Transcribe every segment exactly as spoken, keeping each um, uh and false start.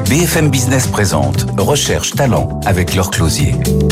B F M Business présente Recherche Talent avec Laure Closier.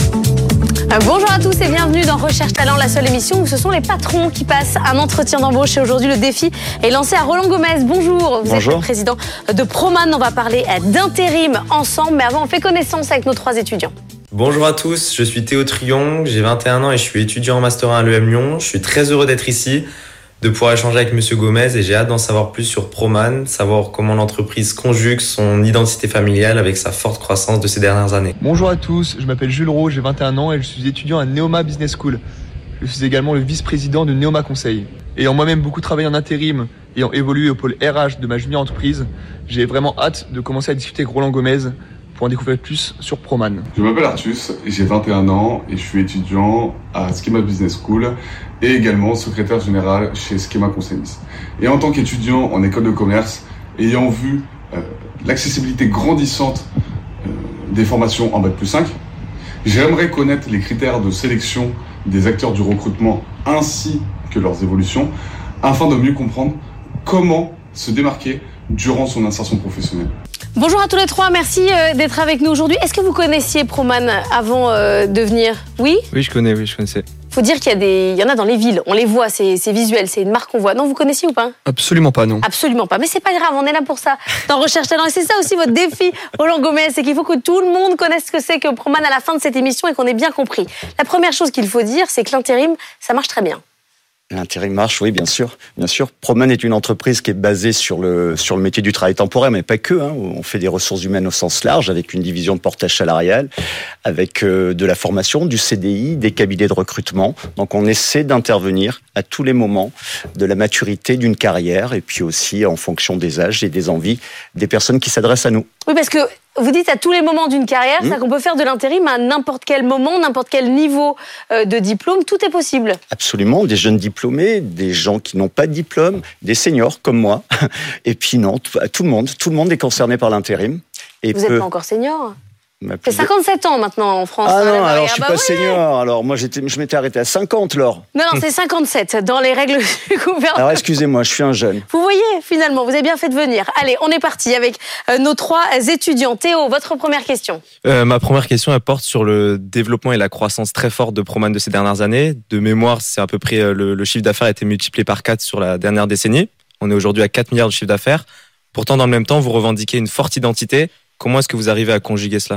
Bonjour à tous et bienvenue dans Recherche Talent, la seule émission où ce sont les patrons qui passent un entretien d'embauche. Et aujourd'hui, le défi est lancé à Roland Gomez. Bonjour, vous Bonjour. êtes le président de Proman. On va parler d'intérim ensemble, mais avant, on fait connaissance avec nos trois étudiants. Bonjour à tous, je suis Théo Triong, j'ai vingt et un ans et je suis étudiant en Master un à l'E M Lyon. Je suis très heureux d'être ici, de pouvoir échanger avec Monsieur Gomez et j'ai hâte d'en savoir plus sur Proman, savoir comment l'entreprise conjugue son identité familiale avec sa forte croissance de ces dernières années. Bonjour à tous, je m'appelle Jules Roux, j'ai vingt et un ans et je suis étudiant à Neoma Business School. Je suis également le vice-président de Neoma Conseil. Ayant moi-même beaucoup travaillé en intérim, ayant évolué au pôle R H de ma junior entreprise, j'ai vraiment hâte de commencer à discuter avec Roland Gomez pour en découvrir plus sur Proman. Je m'appelle Artus, j'ai vingt et un ans et je suis étudiant à Schema Business School et également secrétaire général chez Schema Conseil. Et en tant qu'étudiant en école de commerce, ayant vu euh, l'accessibilité grandissante euh, des formations en bac plus cinq, j'aimerais connaître les critères de sélection des acteurs du recrutement ainsi que leurs évolutions afin de mieux comprendre comment se démarquer durant son insertion professionnelle. Bonjour à tous les trois, merci d'être avec nous aujourd'hui. Est-ce que vous connaissiez Proman avant de venir ? Oui ? Oui, je connais, oui, je connaissais. Faut dire qu'il y a des, il y en a dans les villes, on les voit, c'est, c'est visuel, c'est une marque qu'on voit. Non, vous connaissiez ou pas ? Absolument pas, non. Absolument pas, mais c'est pas grave, on est là pour ça. Dans Recherche Talent, et c'est ça aussi votre défi, Roland Gomez, c'est qu'il faut que tout le monde connaisse ce que c'est que Proman à la fin de cette émission et qu'on ait bien compris. La première chose qu'il faut dire, c'est que l'intérim, ça marche très bien. L'intérim marche, oui, bien sûr. Bien sûr. Proman est une entreprise qui est basée sur le, sur le métier du travail temporaire, mais pas que, hein. On fait des ressources humaines au sens large, avec une division de portage salarial, avec euh, de la formation, du C D I, des cabinets de recrutement. Donc, on essaie d'intervenir à tous les moments de la maturité d'une carrière, et puis aussi en fonction des âges et des envies des personnes qui s'adressent à nous. Oui, parce que vous dites à tous les moments d'une carrière, mmh. c'est qu'on peut faire de l'intérim à n'importe quel moment, n'importe quel niveau de diplôme, tout est possible. Absolument, des jeunes diplômés, des gens qui n'ont pas de diplôme, des seniors comme moi, et puis non, tout, tout le monde, tout le monde est concerné par l'intérim. Et vous peut... n'êtes pas encore senior ? C'est cinquante-sept ans maintenant en France. Ah hein, non, alors je suis bah pas ouais. senior. Alors moi j'étais, je m'étais arrêté à cinquante, Laure. Non, non, c'est cinquante-sept dans les règles du gouvernement. Alors excusez-moi, je suis un jeune. Vous voyez, finalement, vous avez bien fait de venir. Allez, on est parti avec euh, nos trois étudiants. Théo, votre première question. Euh, ma première question, elle porte sur le développement et la croissance très forte de Proman de ces dernières années. De mémoire, c'est à peu près euh, le, le chiffre d'affaires a été multiplié par quatre sur la dernière décennie. On est aujourd'hui à quatre milliards de chiffre d'affaires. Pourtant, dans le même temps, vous revendiquez une forte identité. Comment est-ce que vous arrivez à conjuguer cela ?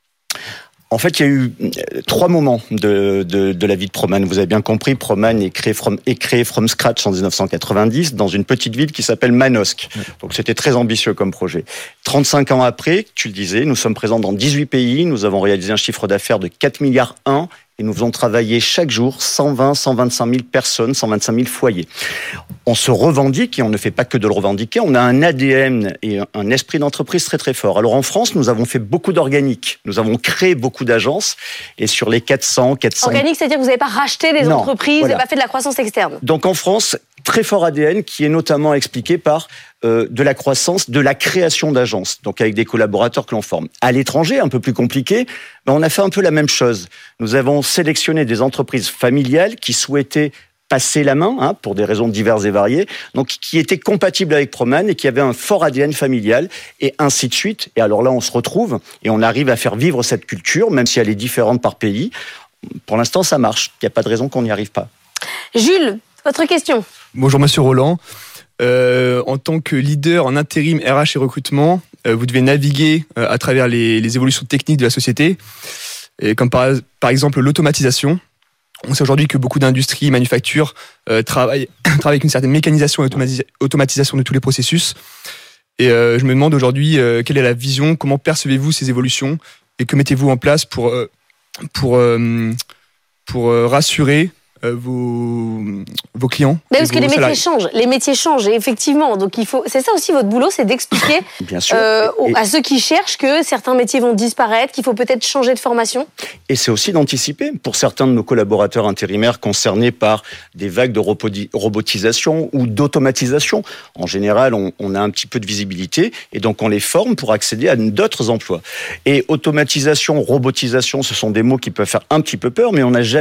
En fait, il y a eu trois moments de, de, de la vie de Proman. Vous avez bien compris, Proman est créé from, est créé from scratch en dix-neuf cent quatre-vingt-dix dans une petite ville qui s'appelle Manosque. Donc c'était très ambitieux comme projet. trente-cinq ans après, tu le disais, nous sommes présents dans dix-huit pays. Nous avons réalisé un chiffre d'affaires de quatre virgule un milliards et nous faisons travailler chaque jour cent vingt à cent vingt-cinq mille personnes, cent vingt-cinq mille foyers. On se revendique et on ne fait pas que de le revendiquer. On a un A D N et un esprit d'entreprise très très fort. Alors en France, nous avons fait beaucoup d'organique. Nous avons créé beaucoup d'agences et sur les quatre cents, quatre cents... Organique, c'est-à-dire que vous n'avez pas racheté des non, entreprises, voilà. vous n'avez pas fait de la croissance externe. Donc en France, très fort A D N qui est notamment expliqué par euh, de la croissance, de la création d'agences, donc avec des collaborateurs que l'on forme. À l'étranger, un peu plus compliqué, mais on a fait un peu la même chose. Nous avons sélectionné des entreprises familiales qui souhaitaient passer la main, hein, pour des raisons diverses et variées, donc qui étaient compatibles avec Proman et qui avaient un fort A D N familial, et ainsi de suite. Et alors là, on se retrouve et on arrive à faire vivre cette culture, même si elle est différente par pays. Pour l'instant, ça marche. Il n'y a pas de raison qu'on n'y arrive pas. Jules, votre question. Bonjour Monsieur Roland. Euh, en tant que leader en intérim R H et recrutement, euh, vous devez naviguer euh, à travers les, les évolutions techniques de la société, et comme par, par exemple l'automatisation. On sait aujourd'hui que beaucoup d'industries, manufactures euh, travaillent, travaillent avec une certaine mécanisation et automatisa- automatisation de tous les processus. Et euh, je me demande aujourd'hui euh, quelle est la vision, comment percevez-vous ces évolutions et que mettez-vous en place pour, euh, pour, euh, pour euh, rassurer Euh, vos, vos clients. Mais parce que les salariés. métiers changent, les métiers changent, et effectivement. Donc il faut, c'est ça aussi votre boulot, c'est d'expliquer Bien sûr. euh, et, à ceux qui cherchent que certains métiers vont disparaître, qu'il faut peut-être changer de formation. Et c'est aussi d'anticiper pour certains de nos collaborateurs intérimaires concernés par des vagues de roboti- robotisation ou d'automatisation. En général, on, on a un petit peu de visibilité et donc on les forme pour accéder à d'autres emplois. Et automatisation, robotisation, ce sont des mots qui peuvent faire un petit peu peur, mais on n'a jamais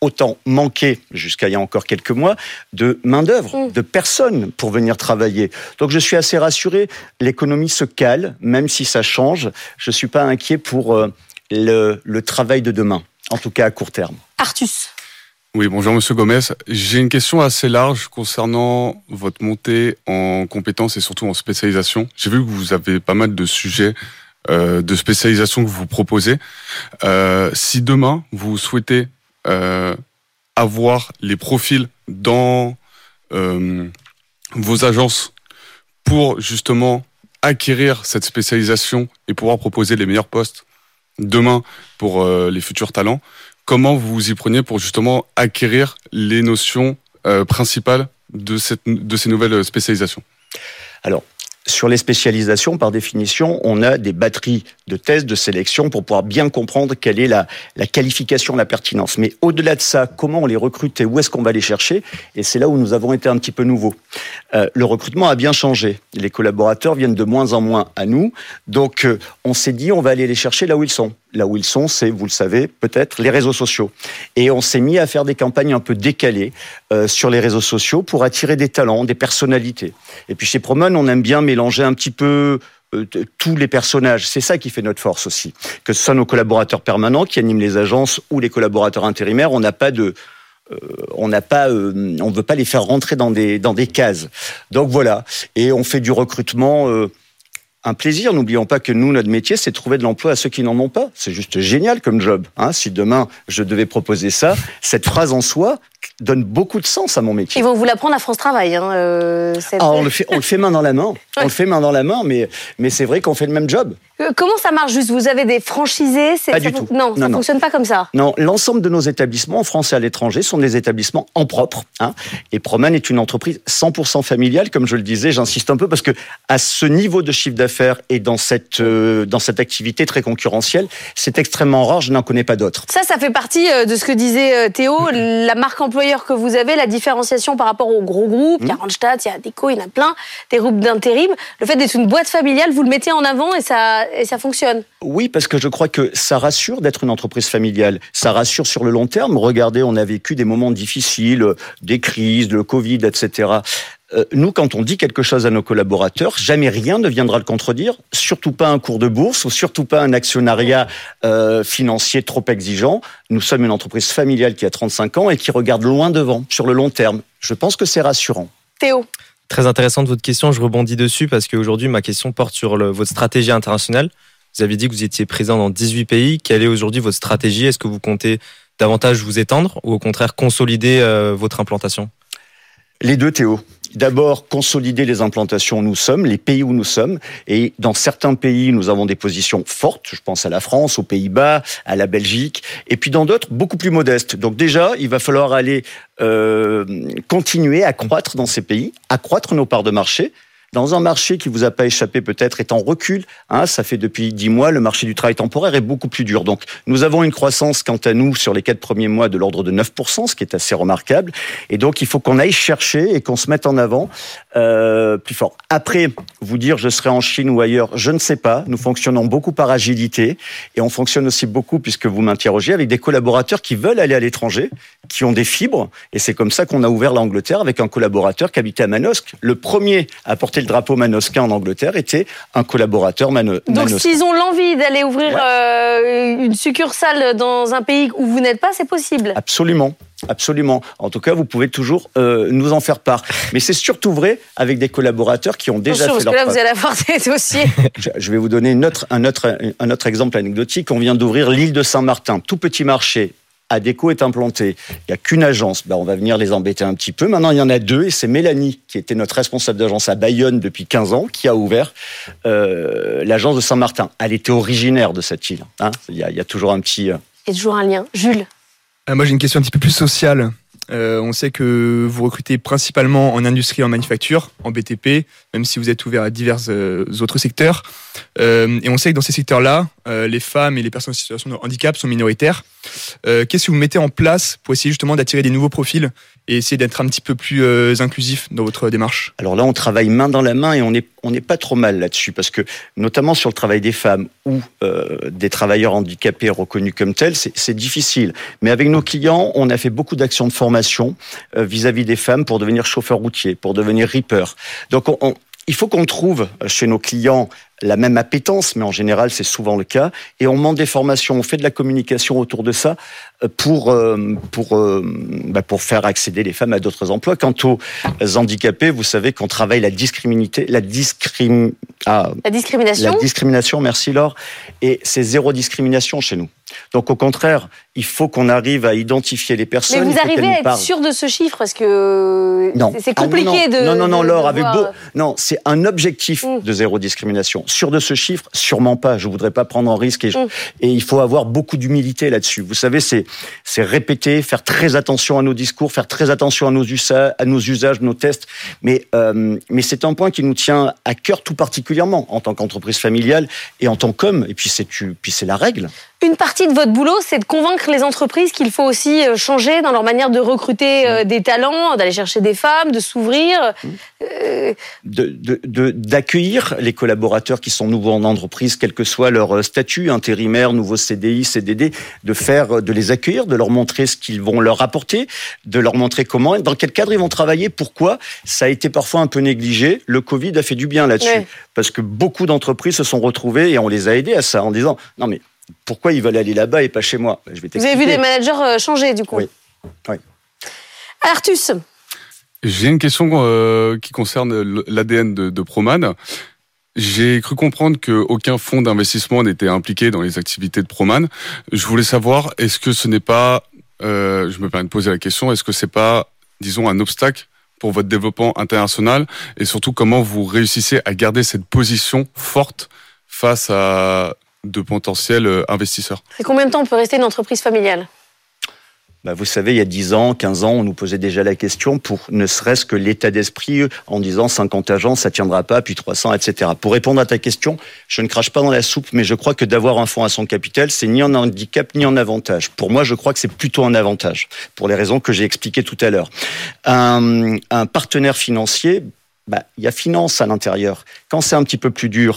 autant manqué, jusqu'à il y a encore quelques mois, de main-d'œuvre, mmh. de personnes pour venir travailler. Donc je suis assez rassuré, l'économie se cale, même si ça change. Je ne suis pas inquiet pour euh, le, le travail de demain, en tout cas à court terme. Artus. Oui, bonjour Monsieur Gomez. J'ai une question assez large concernant votre montée en compétences et surtout en spécialisation. J'ai vu que vous avez pas mal de sujets euh, de spécialisation que vous proposez. Euh, si demain vous souhaitez euh, avoir les profils dans euh, vos agences pour justement acquérir cette spécialisation et pouvoir proposer les meilleurs postes demain pour euh, les futurs talents, comment vous vous y preniez pour justement acquérir les notions euh, principales de, cette, de ces nouvelles spécialisations? Alors, sur les spécialisations, par définition, on a des batteries de tests, de sélection pour pouvoir bien comprendre quelle est la, la qualification, la pertinence. Mais au-delà de ça, comment on les recrute et où est-ce qu'on va les chercher? Et c'est là où nous avons été un petit peu nouveaux. Euh, le recrutement a bien changé. Les collaborateurs viennent de moins en moins à nous. Donc, euh, on s'est dit, on va aller les chercher là où ils sont. Là où ils sont, c'est, vous le savez, peut-être les réseaux sociaux. Et on s'est mis à faire des campagnes un peu décalées euh, sur les réseaux sociaux pour attirer des talents, des personnalités. Et puis chez Proman, on aime bien mélanger un petit peu euh, tous les personnages. C'est ça qui fait notre force aussi. Que ce soit nos collaborateurs permanents qui animent les agences ou les collaborateurs intérimaires, on n'a pas de... Euh, on n'a pas, euh, on veut pas les faire rentrer dans des dans des cases. Donc voilà. Et on fait du recrutement. Euh, Un plaisir, n'oublions pas que nous, notre métier, c'est de trouver de l'emploi à ceux qui n'en ont pas. C'est juste génial comme job. Hein. Si demain, je devais proposer ça, cette phrase en soi donne beaucoup de sens à mon métier. Ils vont vous l'apprendre à France Travail. Hein, euh, cette... ah, on, le fait, on le fait main dans la main. On le fait main dans la main, mais, mais c'est vrai qu'on fait le même job. Euh, comment ça marche juste? Vous avez des franchisés? Pas ça du fon... tout. Non, ça ne fonctionne pas comme ça. Non, l'ensemble de nos établissements, en France et à l'étranger, sont des établissements en propre. Hein. Et Proman est une entreprise cent pour cent familiale, comme je le disais. J'insiste un peu parce que à ce niveau de chiffre d'affaires et dans cette, euh, dans cette activité très concurrentielle, c'est extrêmement rare, je n'en connais pas d'autres. Ça, ça fait partie de ce que disait Théo, la marque employeur que vous avez, la différenciation par rapport aux gros groupes, mmh. il y a Randstad, il y a Adecco, il y en a plein, des groupes d'intérim. Le fait d'être une boîte familiale, vous le mettez en avant et ça, et ça fonctionne. Oui, parce que je crois que ça rassure d'être une entreprise familiale. Ça rassure sur le long terme. Regardez, on a vécu des moments difficiles, des crises, le Covid, et cetera. Euh, nous, quand on dit quelque chose à nos collaborateurs, jamais rien ne viendra le contredire, surtout pas un cours de bourse ou surtout pas un actionnariat euh, financier trop exigeant. Nous sommes une entreprise familiale qui a trente-cinq ans et qui regarde loin devant, sur le long terme. Je pense que c'est rassurant. Théo. Très intéressante votre question, je rebondis dessus parce qu'aujourd'hui, ma question porte sur le, votre stratégie internationale. Vous avez dit que vous étiez présent dans dix-huit pays. Quelle est aujourd'hui votre stratégie? Est-ce que vous comptez davantage vous étendre ou au contraire consolider euh, votre implantation? Les deux, Théo. D'abord, consolider les implantations où nous sommes, les pays où nous sommes. Et dans certains pays, nous avons des positions fortes. Je pense à la France, aux Pays-Bas, à la Belgique. Et puis dans d'autres, beaucoup plus modestes. Donc déjà, il va falloir aller euh, continuer à croître dans ces pays, accroître nos parts de marché. Dans un marché qui vous a pas échappé peut-être est en recul, hein, ça fait depuis dix mois, le marché du travail temporaire est beaucoup plus dur. Donc, nous avons une croissance, quant à nous, sur les quatre premiers mois de l'ordre de neuf pour cent, ce qui est assez remarquable. Et donc, il faut qu'on aille chercher et qu'on se mette en avant euh, plus fort. Après, vous dire je serai en Chine ou ailleurs, je ne sais pas. Nous fonctionnons beaucoup par agilité et on fonctionne aussi beaucoup, puisque vous m'interrogez, avec des collaborateurs qui veulent aller à l'étranger, qui ont des fibres. Et c'est comme ça qu'on a ouvert l'Angleterre avec un collaborateur qui habitait à Manosque. Le premier à porter le drapeau manosquin en Angleterre était un collaborateur mano- manosquin. Donc s'ils ont l'envie d'aller ouvrir ouais. euh, une succursale dans un pays où vous n'êtes pas, c'est possible? Absolument. Absolument. En tout cas, vous pouvez toujours euh, nous en faire part. Mais c'est surtout vrai avec des collaborateurs qui ont déjà Attention, fait leur parce que là, preuve. vous allez avoir des dossiers. je, je vais vous donner une autre, un, autre, un autre exemple anecdotique. On vient d'ouvrir l'île de Saint-Martin, tout petit marché. Adecco est implanté. Il n'y a qu'une agence. Ben, on va venir les embêter un petit peu. Maintenant, il y en a deux. Et c'est Mélanie, qui était notre responsable d'agence à Bayonne depuis quinze ans, qui a ouvert euh, l'agence de Saint-Martin. Elle était originaire de cette île. Hein. Il y a, il y a toujours un petit... Euh... Il y a toujours un lien. Jules. Euh, moi, j'ai une question un petit peu plus sociale. Euh, on sait que vous recrutez principalement en industrie et en manufacture, en B T P, même si vous êtes ouvert à divers euh, autres secteurs. Euh, et on sait que dans ces secteurs-là, euh, les femmes et les personnes en situation de handicap sont minoritaires. Euh, qu'est-ce que vous mettez en place pour essayer justement d'attirer des nouveaux profils et essayer d'être un petit peu plus euh, inclusif dans votre démarche? Alors là, on travaille main dans la main et on n'est on n'est pas trop mal là-dessus, parce que notamment sur le travail des femmes ou euh, des travailleurs handicapés reconnus comme tels, c'est, c'est difficile. Mais avec nos clients, on a fait beaucoup d'actions de formation euh, vis-à-vis des femmes pour devenir chauffeur routier, pour devenir ripper. Donc on, on, il faut qu'on trouve chez nos clients la même appétence, mais en général, c'est souvent le cas. Et on demande des formations, on fait de la communication autour de ça pour pour bah pour faire accéder les femmes à d'autres emplois. Quant aux handicapés, vous savez qu'on travaille la discriminité, la discrim, ah, la discrimination. La discrimination, merci Laure. Et c'est zéro discrimination chez nous. Donc au contraire, il faut qu'on arrive à identifier les personnes. Mais vous arrivez à être parlent. sûr de ce chiffre, parce que non. c'est compliqué ah, non, non. de. Non, non, non, de, Laure, de avec voir... beau. Non, c'est un objectif mmh. de zéro discrimination. Sûr de ce chiffre, sûrement pas. Je voudrais pas prendre un risque et, je... mmh. et il faut avoir beaucoup d'humilité là-dessus. Vous savez, c'est c'est répéter, faire très attention à nos discours, faire très attention à nos usages, à nos usages, nos tests. Mais euh, mais c'est un point qui nous tient à cœur tout particulièrement en tant qu'entreprise familiale et en tant qu'homme. Et puis c'est puis c'est la règle. Une partie de votre boulot, c'est de convaincre les entreprises qu'il faut aussi changer dans leur manière de recruter euh, des talents, d'aller chercher des femmes, de s'ouvrir. Euh... De, de, de, d'accueillir les collaborateurs qui sont nouveaux en entreprise, quel que soit leur statut, intérimaire, nouveau C D I, C D D, de faire, de les accueillir, de leur montrer ce qu'ils vont leur apporter, de leur montrer comment, dans quel cadre ils vont travailler, pourquoi. Ça a été parfois un peu négligé. Le Covid a fait du bien là-dessus. Ouais. Parce que beaucoup d'entreprises se sont retrouvées et on les a aidés à ça en disant, non mais, pourquoi ils veulent aller là-bas et pas chez moi? Je vais Vous avez vu des managers changer, du coup? Oui. oui. Artus. J'ai une question euh, qui concerne l'A D N de, de Proman. J'ai cru comprendre qu'aucun fonds d'investissement n'était impliqué dans les activités de Proman. Je voulais savoir, est-ce que ce n'est pas, euh, je me permets de poser la question, est-ce que c'est pas, disons, un obstacle pour votre développement international, et surtout comment vous réussissez à garder cette position forte face à de potentiels investisseurs? Et combien de temps on peut rester une entreprise familiale? Bah, vous savez, il y a dix ans, quinze ans, on nous posait déjà la question pour ne serait-ce que l'état d'esprit en disant cinquante agents, ça tiendra pas, puis trois cents, et cetera. Pour répondre à ta question, je ne crache pas dans la soupe, mais je crois que d'avoir un fonds à son capital, c'est ni un handicap, ni un avantage. Pour moi, je crois que c'est plutôt un avantage, pour les raisons que j'ai expliquées tout à l'heure. Un, un partenaire financier, bah, il y a finance à l'intérieur. Quand c'est un petit peu plus dur,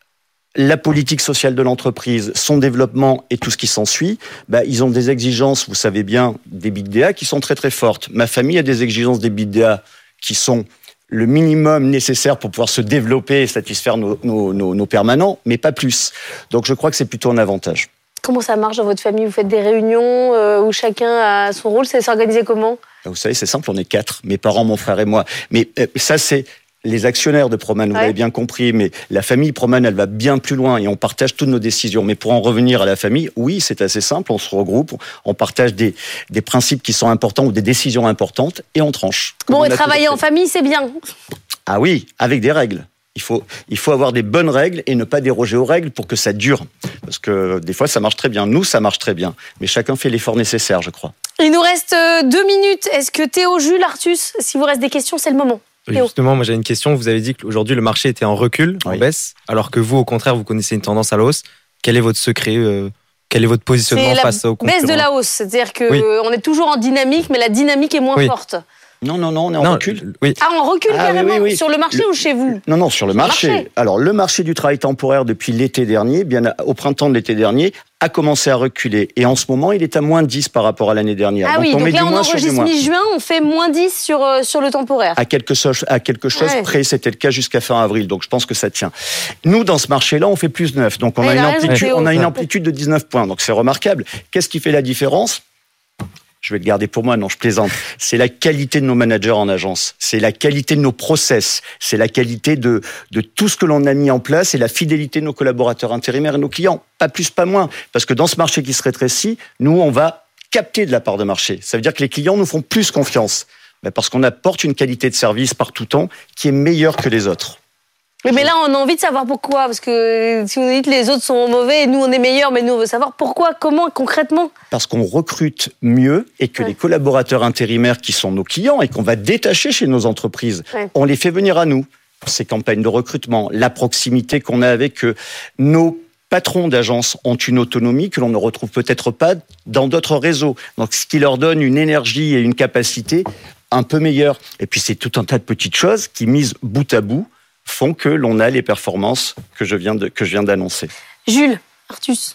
la politique sociale de l'entreprise, son développement et tout ce qui s'ensuit, bah, ils ont des exigences, vous savez bien, des B I D D A qui sont très très fortes. Ma famille a des exigences des B I D D A qui sont le minimum nécessaire pour pouvoir se développer et satisfaire nos, nos, nos, nos permanents, mais pas plus. Donc je crois que c'est plutôt un avantage. Comment ça marche dans votre famille? Vous faites des réunions euh, où chacun a son rôle? C'est s'organiser comment? Vous savez, c'est simple, on est quatre, mes parents, mon frère et moi. Mais euh, ça, c'est les actionnaires de Proman, vous ouais. l'avez bien compris, mais la famille Proman, elle va bien plus loin et on partage toutes nos décisions. Mais pour en revenir à la famille, oui, c'est assez simple, on se regroupe, on partage des, des principes qui sont importants ou des décisions importantes et on tranche. Bon, et travailler en famille, c'est bien. Ah oui, avec des règles. Il faut, il faut avoir des bonnes règles et ne pas déroger aux règles pour que ça dure. Parce que des fois, ça marche très bien. Nous, ça marche très bien. Mais chacun fait l'effort nécessaire, je crois. Il nous reste deux minutes. Est-ce que Théo, Jules, Artus, s'il vous reste des questions, c'est le moment. Théo. Justement, moi j'ai une question. Vous avez dit qu'aujourd'hui le marché était en recul, oui. en baisse, alors que vous, au contraire, vous connaissez une tendance à la hausse. Quel est votre secret euh, Quel est votre positionnement face aux concurrents? Baisse de la hausse, c'est-à-dire qu'on oui. est toujours en dynamique, mais la dynamique est moins oui. forte. Non, non, non, on est en non, recul. Oui. Ah, en recul ah, carrément, oui, oui, oui. Sur le marché le... ou chez vous? Non, non, sur le sur marché. marché. Alors, le marché du travail temporaire depuis l'été dernier, bien au printemps de l'été dernier, a commencé à reculer. Et en ce moment, il est à moins dix par rapport à l'année dernière. Ah donc, oui, on donc met là, on enregistre mi-juin, on fait moins dix sur, euh, sur le temporaire. À quelque chose, à quelque chose ouais. près, c'était le cas jusqu'à fin avril. Donc, je pense que ça tient. Nous, dans ce marché-là, on fait plus neuf. Donc, on a, une amplitude, on a une amplitude de dix-neuf points. Donc, c'est remarquable. Qu'est-ce qui fait la différence? Je vais le garder pour moi, non, je plaisante. C'est la qualité de nos managers en agence. C'est la qualité de nos process. C'est la qualité de, de tout ce que l'on a mis en place et la fidélité de nos collaborateurs intérimaires et nos clients. Pas plus, pas moins. Parce que dans ce marché qui se rétrécit, nous, on va capter de la part de marché. Ça veut dire que les clients nous font plus confiance. Parce qu'on apporte une qualité de service par tout temps qui est meilleure que les autres. Oui, mais là, on a envie de savoir pourquoi. Parce que si vous dites que les autres sont mauvais et nous, on est meilleurs, mais nous, on veut savoir pourquoi, comment, concrètement. Parce qu'on recrute mieux et que ouais. les collaborateurs intérimaires qui sont nos clients et qu'on va détacher chez nos entreprises, ouais. on les fait venir à nous. Ces campagnes de recrutement, la proximité qu'on a avec eux, nos patrons d'agences ont une autonomie que l'on ne retrouve peut-être pas dans d'autres réseaux. Donc, ce qui leur donne une énergie et une capacité un peu meilleure. Et puis, c'est tout un tas de petites choses qui, mises bout à bout, font que l'on a les performances que je viens de, que je viens d'annoncer. Jules, Artus.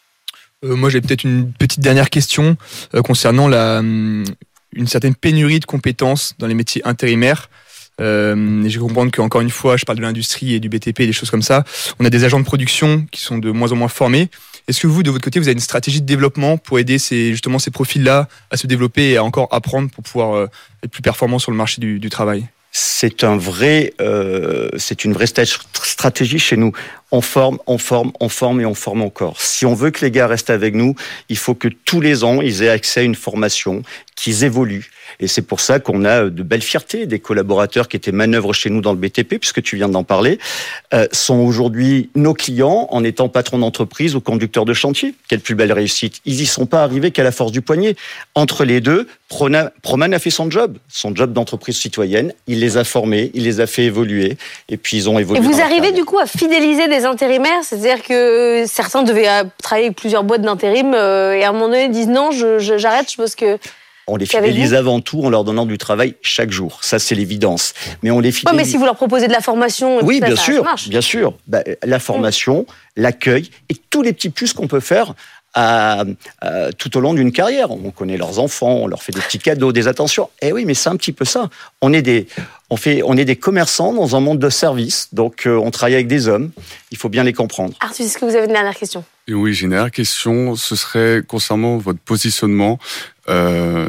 Euh, moi, j'ai peut-être une petite dernière question euh, concernant la, hum, une certaine pénurie de compétences dans les métiers intérimaires. Euh, et je comprends qu'encore une fois, je parle de l'industrie et du B T P et des choses comme ça. On a des agents de production qui sont de moins en moins formés. Est-ce que vous, de votre côté, vous avez une stratégie de développement pour aider ces, justement ces profils-là à se développer et à encore apprendre pour pouvoir euh, être plus performants sur le marché du, du travail ? C'est un vrai, euh, c'est une vraie stratégie chez nous. On forme, on forme, on forme et on forme encore. Si on veut que les gars restent avec nous, il faut que tous les ans, ils aient accès à une formation, qu'ils évoluent. Et c'est pour ça qu'on a de belles fiertés. Des collaborateurs qui étaient manœuvres chez nous dans le B T P, puisque tu viens d'en parler, euh, sont aujourd'hui nos clients en étant patrons d'entreprise ou conducteurs de chantier. Quelle plus belle réussite. Ils y sont pas arrivés qu'à la force du poignet. Entre les deux, Prona, Proman a fait son job, son job d'entreprise citoyenne. Il les a formés, il les a fait évoluer, et puis ils ont évolué. Et vous arrivez du coup à fidéliser des intérimaires, c'est-à-dire que certains devaient travailler avec plusieurs boîtes d'intérim euh, et à un moment donné disent non, je, je, j'arrête, je pense que... On les fidélise avant tout en leur donnant du travail chaque jour. Ça, c'est l'évidence. Mais on les fidélise. Ouais, mais si vous leur proposez de la formation, oui, ça, bien ça, sûr, ça marche. bien sûr. Bah, la formation, mmh. l'accueil et tous les petits plus qu'on peut faire à, à, tout au long d'une carrière. On connaît leurs enfants, on leur fait des petits cadeaux, des attentions. Eh oui, mais c'est un petit peu ça. On est des, on fait, on est des commerçants dans un monde de service. Donc, euh, on travaille avec des hommes. Il faut bien les comprendre. Arthur, est-ce que vous avez une dernière question ? Et oui, j'ai une dernière question. Ce serait concernant votre positionnement euh,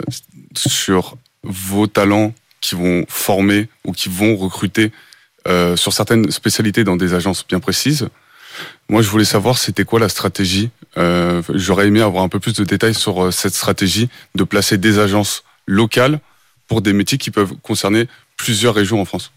sur vos talents qui vont former ou qui vont recruter euh, sur certaines spécialités dans des agences bien précises. Moi, je voulais savoir c'était quoi la stratégie. Euh, j'aurais aimé avoir un peu plus de détails sur euh, cette stratégie de placer des agences locales pour des métiers qui peuvent concerner plusieurs régions en France.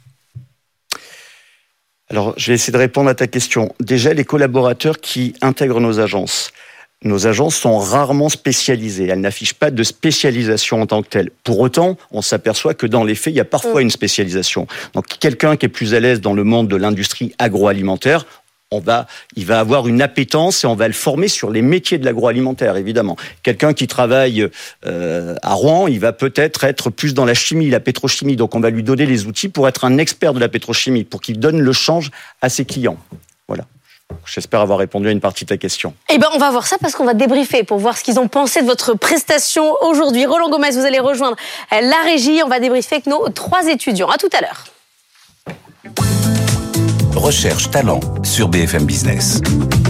Alors, je vais essayer de répondre à ta question. Déjà, les collaborateurs qui intègrent nos agences. Nos agences sont rarement spécialisées. Elles n'affichent pas de spécialisation en tant que telle. Pour autant, on s'aperçoit que dans les faits, il y a parfois une spécialisation. Donc, quelqu'un qui est plus à l'aise dans le monde de l'industrie agroalimentaire, on va, il va avoir une appétence et on va le former sur les métiers de l'agroalimentaire, évidemment. Quelqu'un qui travaille euh, à Rouen, il va peut-être être plus dans la chimie, la pétrochimie. Donc, on va lui donner les outils pour être un expert de la pétrochimie, pour qu'il donne le change à ses clients. Voilà. J'espère avoir répondu à une partie de ta question. Eh ben, on va voir ça parce qu'on va débriefer pour voir ce qu'ils ont pensé de votre prestation aujourd'hui. Roland Gomez, vous allez rejoindre la régie. On va débriefer avec nos trois étudiants. À tout à l'heure. Recherche talent sur B F M Business.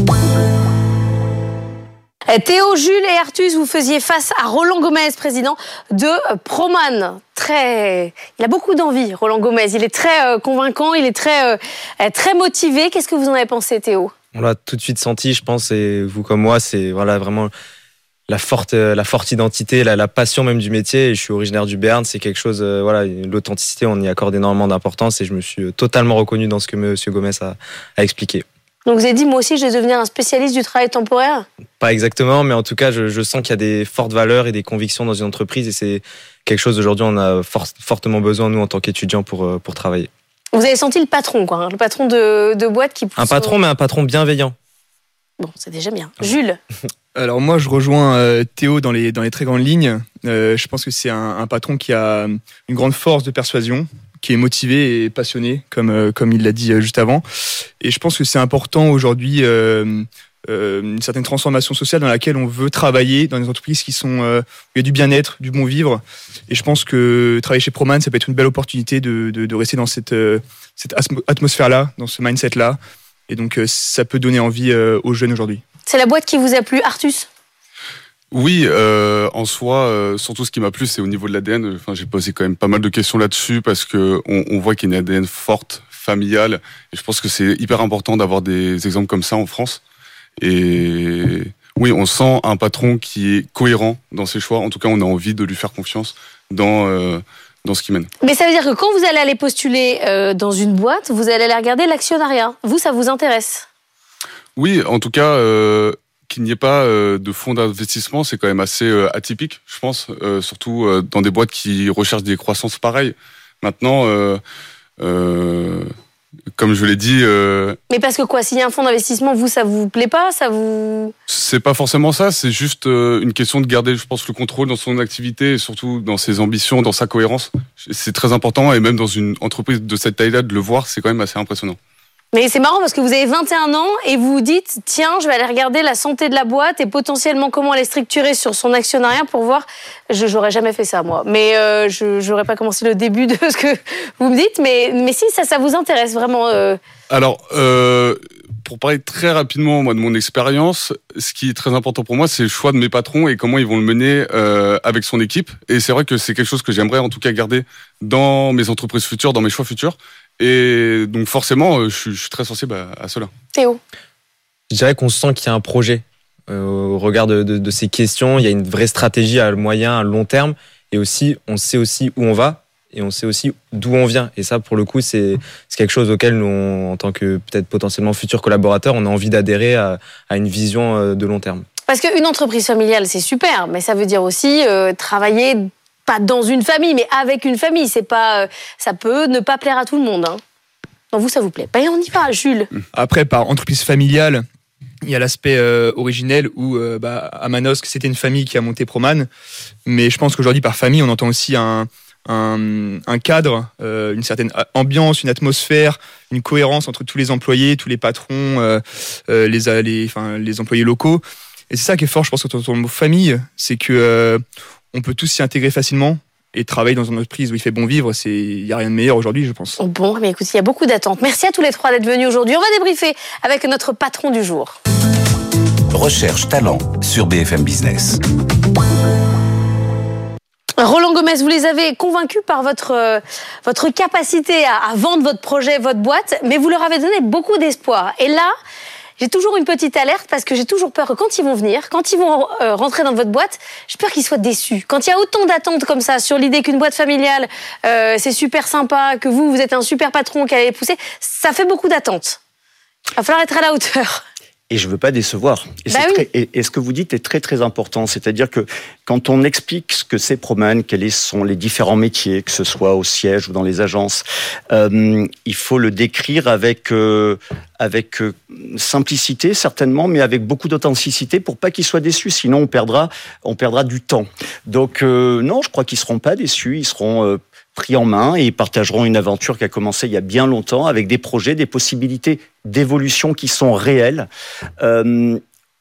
Théo, Jules et Artus, vous faisiez face à Roland Gomez, président de Proman. Très, il a beaucoup d'envie, Roland Gomez. Il est très euh, convaincant, il est très, euh, très motivé. Qu'est-ce que vous en avez pensé, Théo ? On l'a tout de suite senti, je pense, et vous comme moi, c'est voilà vraiment la forte, la forte identité, la, la passion même du métier. Et je suis originaire du Béarn, c'est quelque chose, euh, voilà, l'authenticité, on y accorde énormément d'importance, et je me suis totalement reconnu dans ce que M. Gomez a, a expliqué. Donc vous avez dit, moi aussi, je vais devenir un spécialiste du travail temporaire ? Pas exactement, mais en tout cas, je, je sens qu'il y a des fortes valeurs et des convictions dans une entreprise, et c'est quelque chose aujourd'hui on a fort, fortement besoin, nous, en tant qu'étudiants, pour, pour travailler. Vous avez senti le patron, quoi, hein, le patron de, de boîte qui pousse... Un patron, mais un patron bienveillant. Bon, c'est déjà bien. Jules ? Alors moi, je rejoins euh, Théo dans les, dans les très grandes lignes. Euh, je pense que c'est un, un patron qui a une grande force de persuasion, qui est motivé et passionné, comme, euh, comme il l'a dit euh, juste avant. Et je pense que c'est important aujourd'hui, euh, euh, une certaine transformation sociale dans laquelle on veut travailler dans des entreprises qui sont, euh, où il y a du bien-être, du bon vivre. Et je pense que travailler chez Proman, ça peut être une belle opportunité de, de, de rester dans cette, euh, cette atmosphère-là, dans ce mindset-là. Et donc, euh, ça peut donner envie euh, aux jeunes aujourd'hui. C'est la boîte qui vous a plu, Artus ? Oui, euh, en soi, euh, surtout ce qui m'a plu, c'est au niveau de l'A D N. Enfin, j'ai posé quand même pas mal de questions là-dessus parce que on, on voit qu'il y a une A D N forte, familiale. Et je pense que c'est hyper important d'avoir des exemples comme ça en France. Et oui, on sent un patron qui est cohérent dans ses choix. En tout cas, on a envie de lui faire confiance dans euh, dans ce qu'il mène. Mais ça veut dire que quand vous allez aller postuler euh, dans une boîte, vous allez aller regarder l'actionnariat. Vous, ça vous intéresse ? Oui, en tout cas. Euh, Qu'il n'y ait pas euh, de fonds d'investissement, c'est quand même assez euh, atypique, je pense, euh, surtout euh, dans des boîtes qui recherchent des croissances pareilles. Maintenant, euh, euh, Comme je l'ai dit... Euh, Mais parce que quoi, s'il y a un fonds d'investissement, vous, ça vous plaît pas, ça vous... C'est pas forcément ça, c'est juste euh, une question de garder, je pense, le contrôle dans son activité et surtout dans ses ambitions, dans sa cohérence. C'est très important et même dans une entreprise de cette taille-là, de le voir, c'est quand même assez impressionnant. Mais c'est marrant parce que vous avez vingt et un ans et vous vous dites, tiens, je vais aller regarder la santé de la boîte et potentiellement comment elle est structurée sur son actionnariat pour voir. Je j'aurais jamais fait ça, moi. Mais euh, je j'aurais pas commencé le début de ce que vous me dites. Mais, mais si, ça, ça vous intéresse vraiment. Euh... Alors, euh, pour parler très rapidement moi, de mon expérience, ce qui est très important pour moi, c'est le choix de mes patrons et comment ils vont le mener euh, avec son équipe. Et c'est vrai que c'est quelque chose que j'aimerais en tout cas garder dans mes entreprises futures, dans mes choix futurs. Et donc forcément, je suis, je suis très sensible à, à cela. Théo? Je dirais qu'on sent qu'il y a un projet. Euh, au regard de, de, de ces questions, il y a une vraie stratégie à moyen, à long terme. Et aussi, on sait aussi où on va et on sait aussi d'où on vient. Et ça, pour le coup, c'est, c'est quelque chose auquel nous, on, en tant que peut-être potentiellement futurs collaborateurs, on a envie d'adhérer à, à une vision de long terme. Parce qu'une entreprise familiale, c'est super, mais ça veut dire aussi euh, travailler... pas dans une famille, mais avec une famille. C'est pas, ça peut ne pas plaire à tout le monde. Hein. Donc vous, ça vous plaît. Ben, on y va, Jules. Après, par entreprise familiale, il y a l'aspect euh, originel où euh, bah, à Manosque, c'était une famille qui a monté Proman. Mais je pense qu'aujourd'hui, par famille, on entend aussi un, un, un cadre, euh, une certaine ambiance, une atmosphère, une cohérence entre tous les employés, tous les patrons, euh, euh, les, les, enfin, les employés locaux. Et c'est ça qui est fort, je pense, autour de nos familles, c'est que euh, on peut tous s'y intégrer facilement et travailler dans une entreprise où il fait bon vivre, c'est il y a rien de meilleur aujourd'hui, je pense. Bon, mais écoute, il y a beaucoup d'attentes. Merci à tous les trois d'être venus aujourd'hui. On va débriefer avec notre patron du jour. Recherche talent sur B F M Business. Roland Gomez, vous les avez convaincus par votre, euh, votre capacité à, à vendre votre projet, votre boîte, mais vous leur avez donné beaucoup d'espoir. Et là, j'ai toujours une petite alerte parce que j'ai toujours peur que quand ils vont venir, quand ils vont euh, rentrer dans votre boîte, j'ai peur qu'ils soient déçus. Quand il y a autant d'attentes comme ça sur l'idée qu'une boîte familiale, euh, c'est super sympa, que vous, vous êtes un super patron qui allait les pousser, ça fait beaucoup d'attentes. Il va falloir être à la hauteur. Et je veux pas décevoir. Et, bah c'est oui. très, et, et ce que vous dites est très très important. C'est-à-dire que quand on explique ce que c'est Proman, quels sont les différents métiers, que ce soit au siège ou dans les agences, euh, il faut le décrire avec euh, avec euh, simplicité certainement, mais avec beaucoup d'authenticité pour pas qu'ils soient déçus. Sinon, on perdra on perdra du temps. Donc euh, non, je crois qu'ils seront pas déçus. Ils seront euh, pris en main et ils partageront une aventure qui a commencé il y a bien longtemps avec des projets, des possibilités d'évolution qui sont réelles. Euh,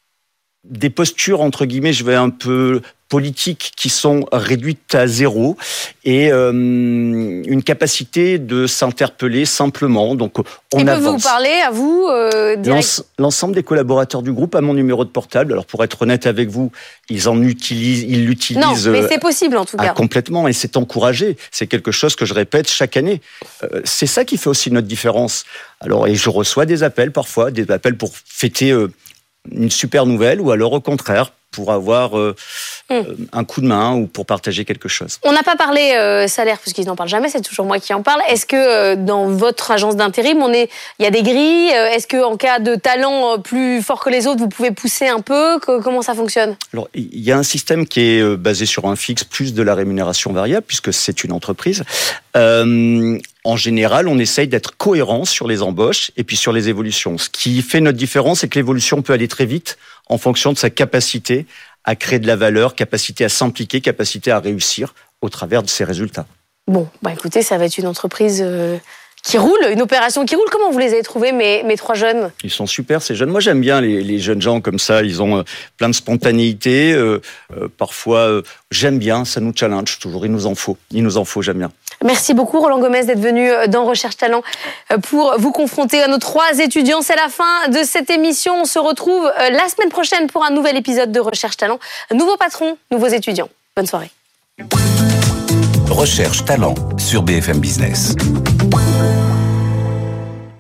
des postures, entre guillemets, je vais un peu politiques qui sont réduites à zéro et euh, une capacité de s'interpeller simplement. Donc, on Ils avance. peuvent vous parler, à vous euh, direct... L'ensemble des collaborateurs du groupe a mon numéro de portable. Alors, pour être honnête avec vous, ils en utilisent, ils l'utilisent. Non, mais c'est possible en tout cas. Ah, complètement, et c'est encouragé. C'est quelque chose que je répète chaque année. Euh, c'est ça qui fait aussi notre différence. Alors, et je reçois des appels parfois, des appels pour fêter euh, une super nouvelle, ou alors au contraire pour avoir euh, mmh. euh, un coup de main ou pour partager quelque chose. On n'a pas parlé euh, salaire parce qu'ils n'en parlent jamais, c'est toujours moi qui en parle. Est-ce que euh, dans votre agence d'intérim, on est, il y a des grilles? Est-ce que en cas de talent plus fort que les autres, vous pouvez pousser un peu? Comment ça fonctionne? Alors, il y a un système qui est basé sur un fixe plus de la rémunération variable puisque c'est une entreprise. Euh, en général, on essaye d'être cohérent sur les embauches et puis sur les évolutions. Ce qui fait notre différence, c'est que l'évolution peut aller très vite en fonction de sa capacité à créer de la valeur, capacité à s'impliquer, capacité à réussir au travers de ses résultats. Bon, bah écoutez, ça va être une entreprise euh, qui roule, une opération qui roule. Comment vous les avez trouvés, mes, mes trois jeunes? Ils sont super, ces jeunes. Moi, j'aime bien les, les jeunes gens comme ça. Ils ont euh, plein de spontanéité. Euh, euh, parfois, euh, j'aime bien, ça nous challenge toujours. Il nous en faut. Il nous en faut, j'aime bien. Merci beaucoup Roland Gomez d'être venu dans Recherche Talent pour vous confronter à nos trois étudiants. C'est la fin de cette émission. On se retrouve la semaine prochaine pour un nouvel épisode de Recherche Talent. Nouveau patron, nouveaux étudiants. Bonne soirée. Recherche Talent sur B F M Business.